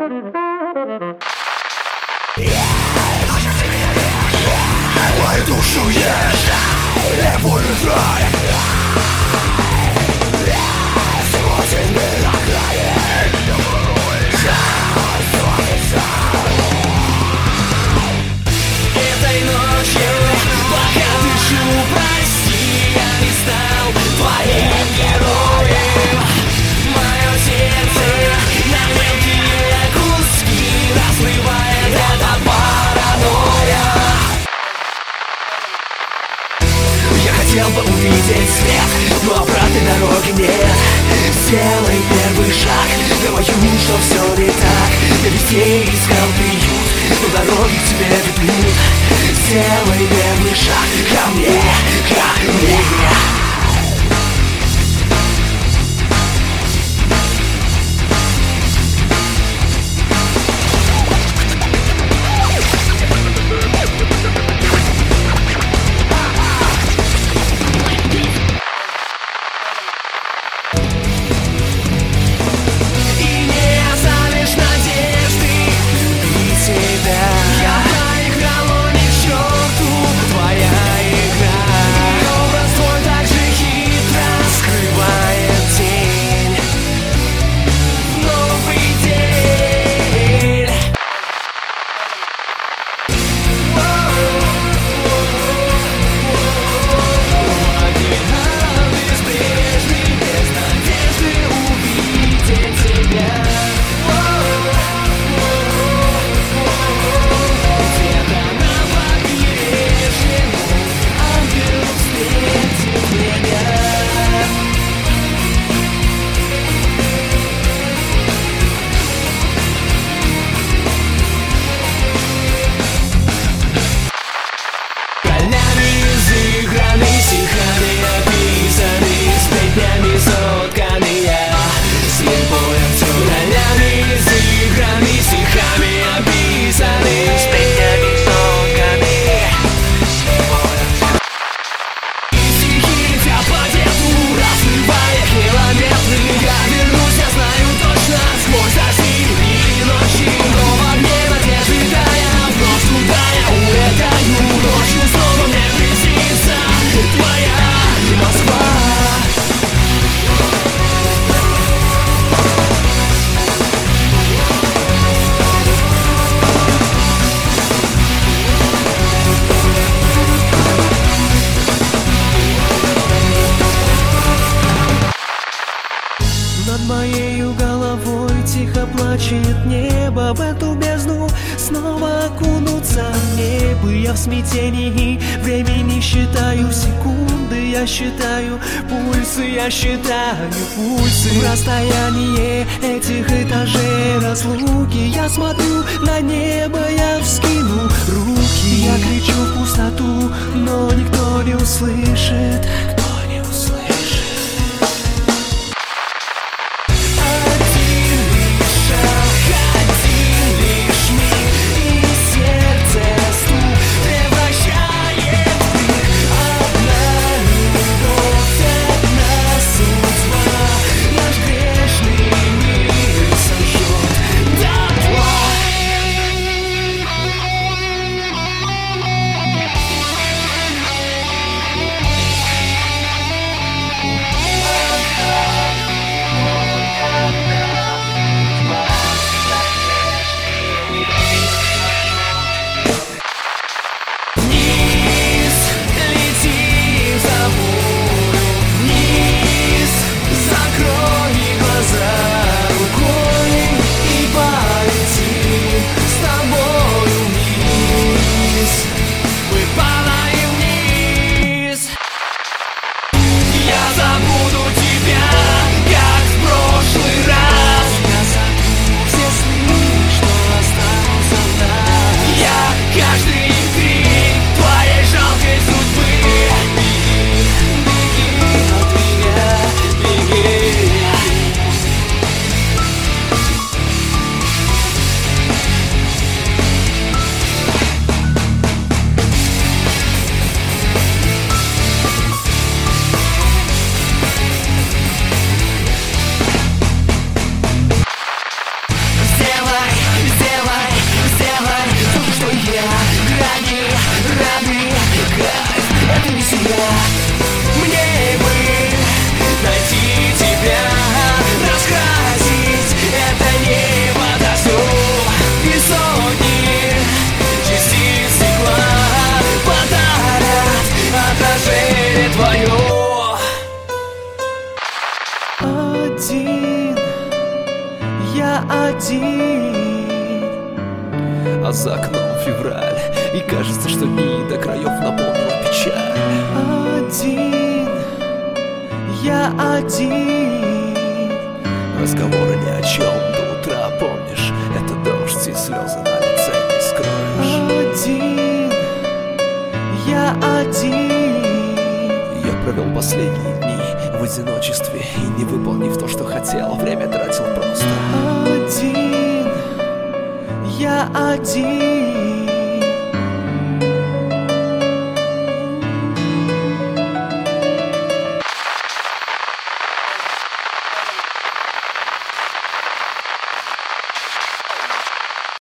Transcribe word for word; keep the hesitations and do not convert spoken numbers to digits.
Мою душу ешь, и волю рай. Смотрит на крае. Этой ночью, пока дышу, прости, я не стал твоим героем. Мое сердце на мелкие куски разрывает эта паранойя. Я хотел бы увидеть свет, но обратной дороги нет. Сделай первый шаг, говорю, что все не так. Я везде искал приют, но дороги к тебе ведут. Сделай первый шаг ко мне, ко мне. Над моею головой тихо плачет небо. В эту бездну снова окунуться мне бы. Я в смятении времени считаю секунды. Я считаю пульсы, я считаю пульсы. В расстоянии этих этажей разлуки я смотрю на небо, я вскину руки. Я кричу в пустоту, но никто не услышит. Мне бы найти тебя, раскрасить это небо дождем, и сотни частиц стекла подарят отражение твое. Один, я один, а за окном февраль, и кажется, что дни до краев наполнила печаль. один, я один. Разговоры ни о чем до утра, помнишь? Это дождь и слезы на лице не скроешь. Один, я один. Я провел последние дни в одиночестве, и не выполнив то, что хотел, время тратил просто. Один, я один.